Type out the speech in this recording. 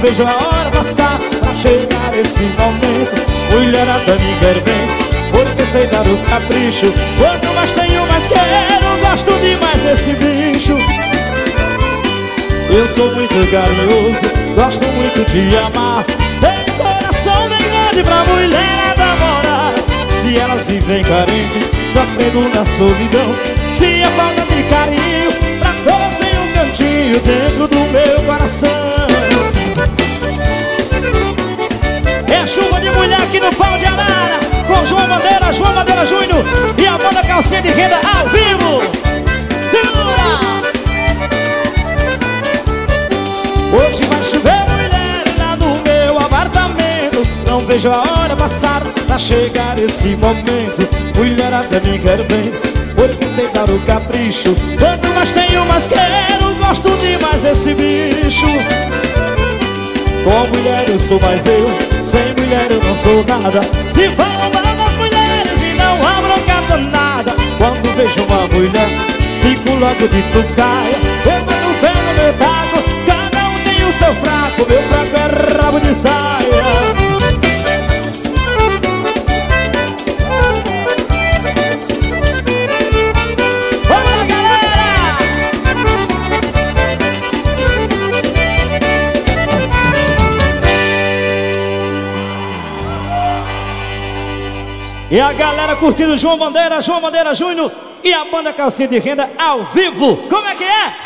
vejo a hora passar pra chegar esse momento. Mulherada me quer bem, porque sei dar o capricho. Quanto mais tenho, mais quero. Gosto demais desse bicho. Eu sou muito carinhoso, gosto muito de amar. Tenho coração bem grande pra mulherada morar. Se elas vivem carentes, sofrendo na solidão, se a falta de carinho, pra todas tem um cantinho dentro do meu coração. É a chuva de mulher aqui no Pau de Arara, com João Bandeira Júnior e a banda Calcinha de Renda ao vivo. Segura! Hoje vai chover mulher lá no meu apartamento. Não vejo a hora passar pra chegar esse momento. Mulherada me quer bem, porque sei dar o capricho. Quanto mais tenho, mais quero. Gosto demais desse bicho. Com mulher eu sou mais eu, sem mulher eu não sou nada. Se falam mal das mulheres e não há bronca danada. Quando vejo uma mulher, fico logo de tucaia. Eu mando fé no meu taco, cada um tem o seu fraco. Meu fraco é rabo de saia. E a galera curtindo João Bandeira Júnior e a banda Calcinha de Renda ao vivo. Como é que é?